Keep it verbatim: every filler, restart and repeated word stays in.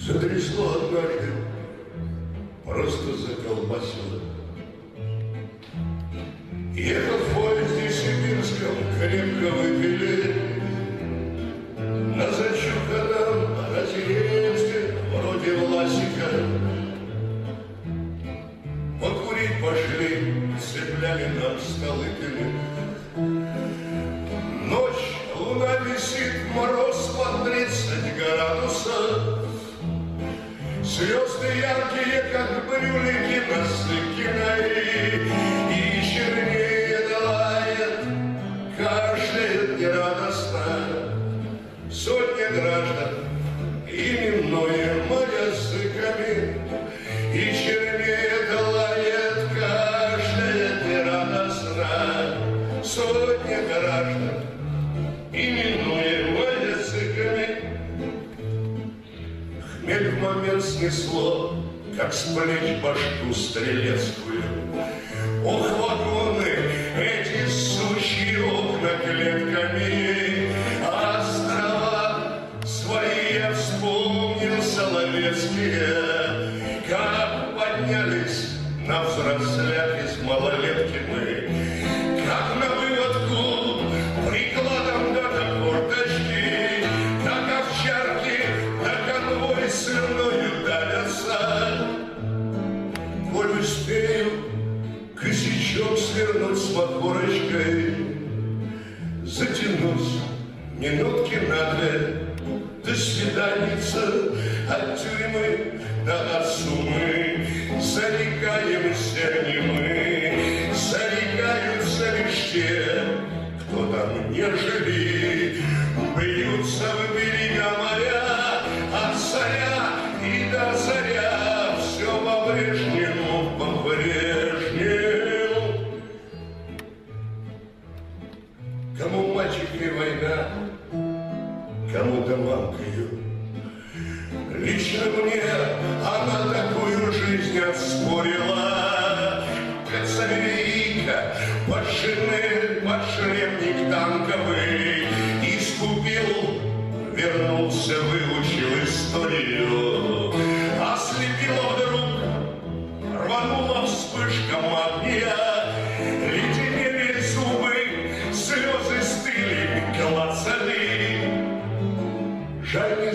Затрясло однажды, просто заколбасило. Ехал в поезде сибирском, крепко выпили. На зачуханном Разилевске, вроде Власика. Покурить пошли, цепляли нам Столыпины. Ночь, луна висит, мороз под тридцать градусов. Звезды яркие, как брюлики на Стыкиной, и чернее лает, кашляет нерадостно. Сотня граждан, именуемо языками, и чернее лает, кашляет нерадостно. Сотня граждан, именуемо языками. Хмель в момент снесло, как с плеч башку стрелецкую. Ох, вагоны, эти сучьи окна клетками, а острова свои я вспомнил соловецкие, как поднялись на взрослях из малолетки мы, как на выводку прикладом до курточки, как овчарки на конвой сырною давятся. Коль успею косячок свернуть с махорочкой, затянусь минутки на две, до свиданица, от тюрьмы до от сумы. Зарекаемся не мы, зарекаются лишь те, кто там не жили. Бьются в берега моря, от царя и до царя, все по-прежнему, по-прежнему. Кому мальчикой война, кому-то мамкою. Лично мне она такую жизнь отспорила. Кацавейка, под шинель, под шлемник танковый, искупил, вернулся, выучил историю. Ослепило вдруг, рванула вспышка огня, леденели зубы, слезы стыли, клацали. Жаль,